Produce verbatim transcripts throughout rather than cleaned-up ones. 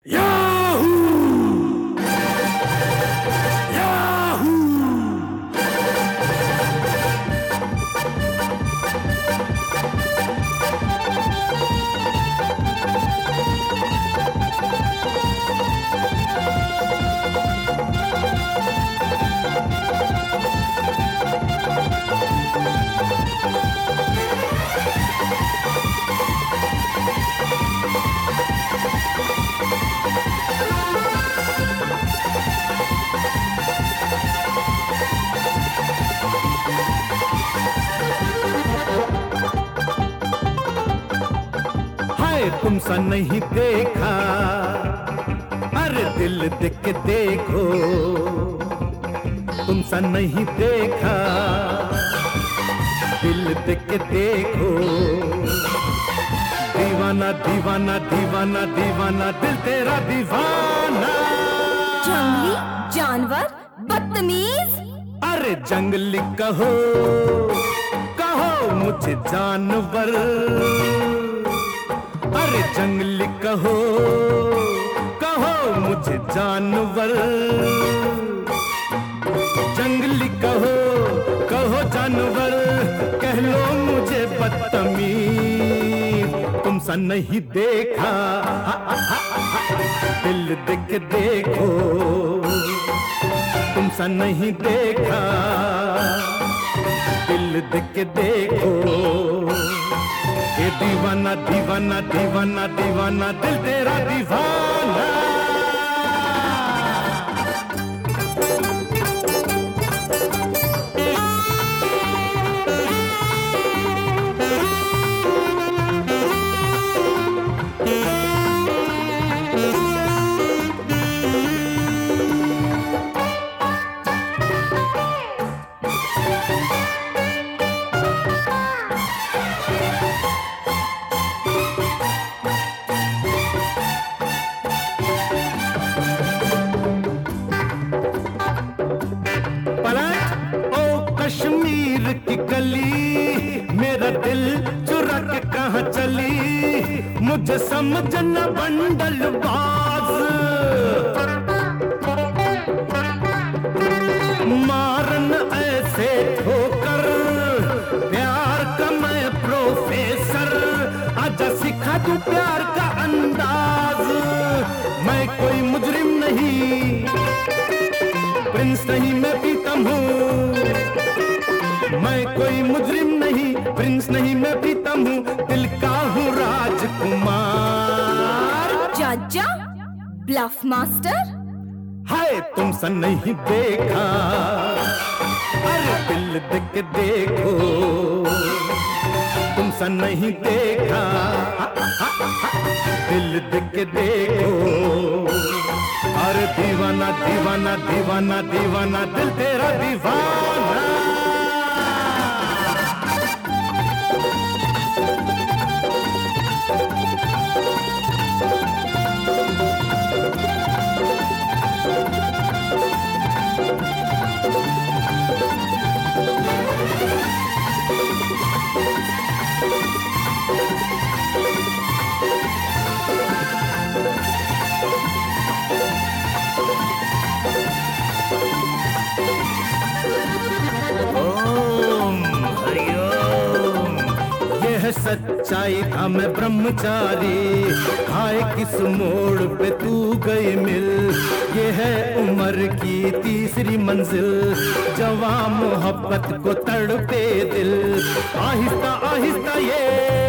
Yahoo! Yahoo! तुम सा नहीं देखा, अरे दिल देख के देखो, तुम सा नहीं देखा, दिल देख के देखो, दीवाना दीवाना दीवाना दीवाना दिल तेरा दीवाना। जंगली जानवर बदतमीज, अरे जंगली कहो कहो मुझे जानवर, अरे जंगली कहो कहो मुझे जानवर, जंगली कहो कहो जानवर, कह लो मुझे बदतमीज। तुम सा नहीं देखा, दिल देख के देखो, तुम सा नहीं देखा, दिल देख के देखो, ये दीवाना दीवाना दीवाना दीवाना दिल तेरा दीवाना। कश्मीर की कली मेरा दिल चुरा के कहाँ चली, मुझे समझ न बंडल बाज, मारन ऐसे ठोकर प्यार का मैं प्रोफेसर, आजा सिखा तू प्यार का अंदाज। मैं कोई मुजरिम नहीं, प्रिंस नहीं मैं प्रीतम हूँ, मैं कोई मुजरिम नहीं, प्रिंस नहीं मैं प्रीतम हूँ, दिल का हूँ राजकुमार। चाचा ब्लफ मास्टर, हाय तुम सा नहीं देखा, अरे दिल देख के देखो, तुम सा नहीं देखा, दिल देख के देखो, अरे दीवाना दीवाना दीवाना दीवाना दिल तेरा दीवाना। सच्चाई था मैं ब्रह्मचारी, हाय किस मोड़ पे तू गई मिल, ये है उम्र की तीसरी मंजिल, जवां मोहब्बत को तड़पे दिल, आहिस्ता आहिस्ता ये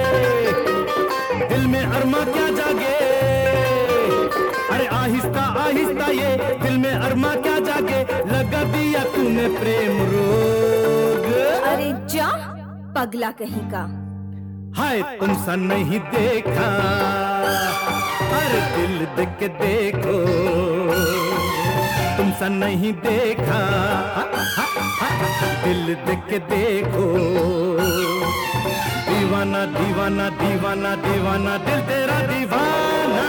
दिल में अरमा क्या जागे, अरे आहिस्ता आहिस्ता ये दिल में अरमा क्या जागे, लगा दिया तूने प्रेम रोग। अरे जा पगला कहीं का, हाय तुम सा नहीं देखा, अरे दिल देख के देखो, तुम सा नहीं देखा, दिल देख के देखो, दीवाना दीवाना दीवाना दीवाना दिल तेरा दीवाना।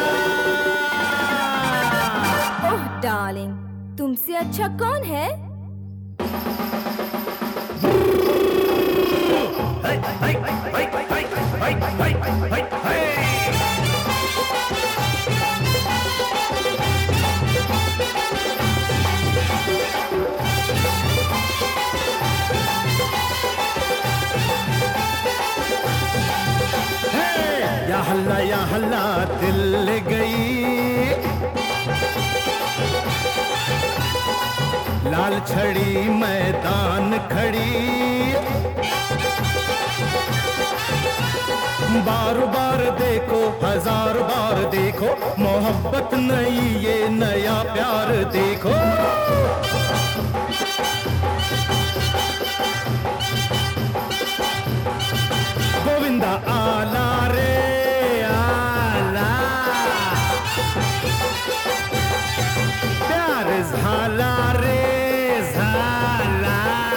ओह डार्लिंग, तुमसे अच्छा कौन है? Hey, hey, hey, hey, hey, hey, hey, hey, hey. मला दिल गई, लाल छड़ी मैदान खड़ी, बार बार देखो हजार बार देखो, मोहब्बत नहीं ये नया प्यार देखो। गोविंदा आला रे आला, प्यार झाला रे झाला,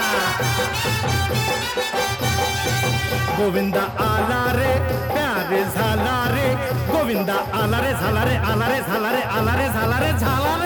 गोविंदा आला रे प्यार झाला रे, गोविंदा आला रे झाला रे आला रे झाला रे आला रे झाला रे झाला